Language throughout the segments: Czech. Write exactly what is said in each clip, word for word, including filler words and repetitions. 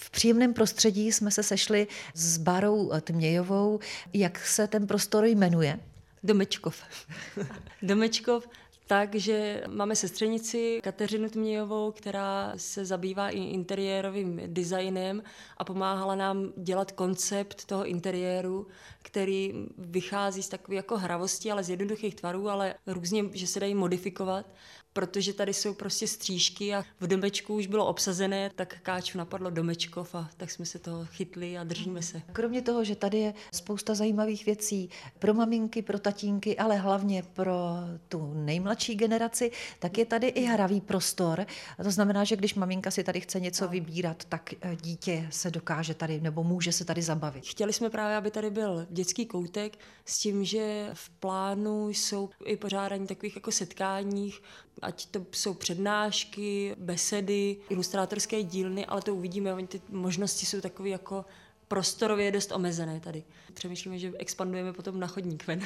V příjemném prostředí jsme se sešli s Bárou Tmějovou. Jak se ten prostor jmenuje? Domečkov. Domečkov, takže máme sestřenici Kateřinu Tmějovou, která se zabývá i interiérovým designem a pomáhala nám dělat koncept toho interiéru, který vychází z takové jako hravosti, ale z jednoduchých tvarů, ale různě, že se dají modifikovat, protože tady jsou prostě střížky a v domečku už bylo obsazené, tak Káču napadlo Domečkov a tak jsme se toho chytli a držíme se. Kromě toho, že tady je spousta zajímavých věcí pro maminky, pro tatínky, ale hlavně pro tu nejmladší generaci, tak je tady i hravý prostor. A to znamená, že když maminka si tady chce něco vybírat, tak dítě se dokáže tady nebo může se tady zabavit. Chtěli jsme právě, aby tady byl dětský koutek s tím, že v plánu jsou i pořádání takových jako setkáních, ať to jsou přednášky, besedy, ilustrátorské dílny, ale to uvidíme, oni ty možnosti jsou takové jako prostorově dost omezené tady. Přemýšlíme, že expandujeme potom na chodník ven.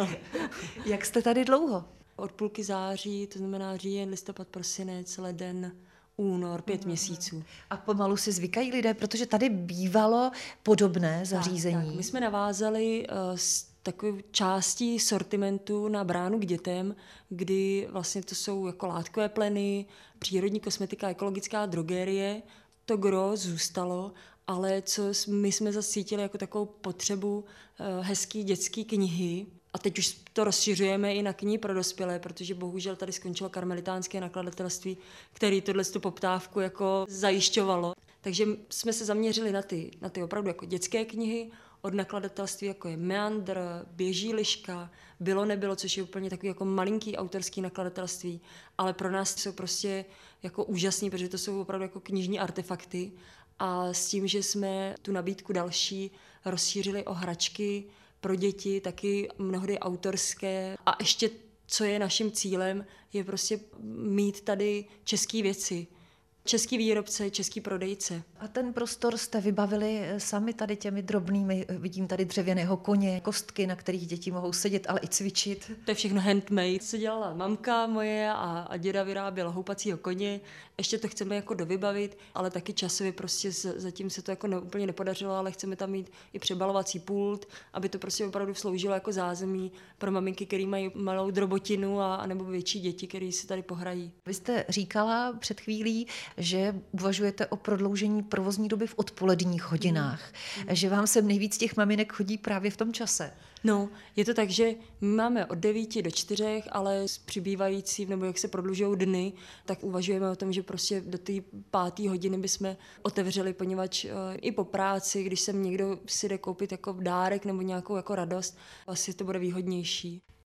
Jak jste tady dlouho? Od půlky září, to znamená říjen, listopad, prosinec, leden, únor, pět mm. měsíců. A pomalu si zvykají lidé, protože tady bývalo podobné zařízení. Tak, tak. My jsme navázali uh, s takovou částí sortimentu na bránu k dětem, kdy vlastně to jsou jako látkové pleny, přírodní kosmetika, ekologická drogérie. To gro zůstalo, ale co my jsme zase cítili jako takovou potřebu uh, hezký dětský knihy. A teď už to rozšiřujeme i na knihy pro dospělé, protože bohužel tady skončilo karmelitánské nakladatelství, který tohle tu poptávku jako zajišťovalo. Takže jsme se zaměřili na ty, na ty opravdu jako dětské knihy, od nakladatelství, jako je Meandr, Běží liška, Bylo nebylo, což je úplně takový jako malinký autorský nakladatelství, ale pro nás jsou prostě jako úžasný, protože to jsou opravdu jako knižní artefakty a s tím, že jsme tu nabídku další rozšířili o hračky pro děti, taky mnohdy autorské a ještě, co je naším cílem, je prostě mít tady české věci. Český výrobce, český prodejce. A ten prostor jste vybavili sami tady těmi drobnými, vidím tady dřevěného koně, kostky, na kterých děti mohou sedět, ale i cvičit. To je všechno handmade. Co dělala mamka moje a, a děda vyráběl houpacího koně. Ještě to chceme jako dovybavit, ale taky časově prostě zatím se to jako ne, úplně nepodařilo, ale chceme tam mít i přebalovací pult, aby to prostě opravdu sloužilo jako zázemí pro maminky, které mají malou drobotinu a, a nebo větší děti, které si tady pohrají. Vy jste říkala před chvílí, že uvažujete o prodloužení provozní doby v odpoledních hodinách, mm. že vám sem nejvíc těch maminek chodí právě v tom čase. No, je to tak, že my máme od devíti do čtyřech, ale s přibývajícím, nebo jak se prodlužují dny, tak uvažujeme o tom, že prostě do té páté hodiny bychom otevřeli, poněvadž uh, i po práci, když sem někdo si jde koupit jako dárek nebo nějakou jako radost, asi to bude výhodnější.